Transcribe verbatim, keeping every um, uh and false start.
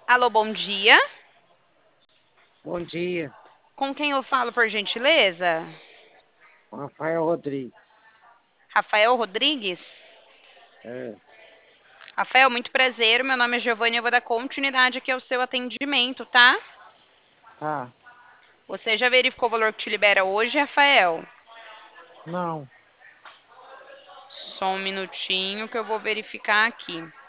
Alô, bom dia. Bom dia, Com quem eu falo, por gentileza? Rafael Rodrigues. Rafael Rodrigues? É, Rafael, muito prazer. Meu nome é Giovanni. Eu vou dar continuidade aqui ao seu atendimento, tá? tá, Você já verificou o valor que te libera hoje, Rafael? não, Só um minutinho que eu vou verificar aqui.